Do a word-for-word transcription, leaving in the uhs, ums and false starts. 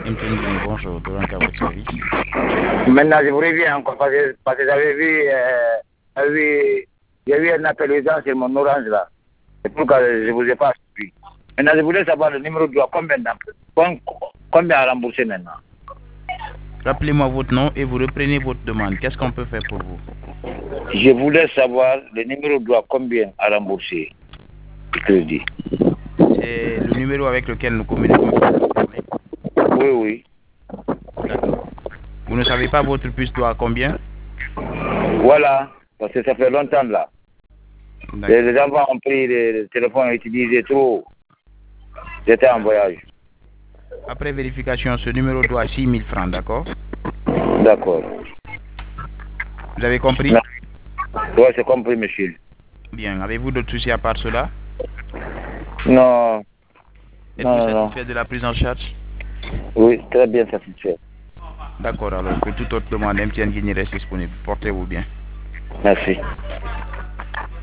Mtn Gang, bonjour, Dorank à votre service. Maintenant, je vous reviens encore parce que, parce que j'avais vu, euh, j'avais vu, j'ai vu un appel urgent sur mon orange là. C'est pourquoi je ne vous ai pas suivi. Maintenant, je voulais savoir le numéro de doigt, combien, d'am- combien à rembourser maintenant. Rappelez-moi votre nom et vous reprenez votre demande. Qu'est-ce qu'on peut faire pour vous? Je voulais savoir le numéro de doigt, combien à rembourser le crédit. C'est le numéro avec lequel nous communiquons sur Internet. Oui, oui. D'accord. Vous ne savez pas votre puce doit combien? Voilà, parce que ça fait longtemps là. Les, les enfants ont pris le, le téléphone utilisé trop. J'étais en voyage. Après vérification, ce numéro doit six mille francs, d'accord? D'accord. Vous avez compris? Oui, c'est compris, monsieur. Bien. Avez-vous d'autres soucis à part cela? Non. Êtes-vous satisfait de la prise en charge? Oui, très bien satisfait. D'accord, alors pour toute autre demande, M T N Guinée reste disponible. Portez-vous bien. Merci.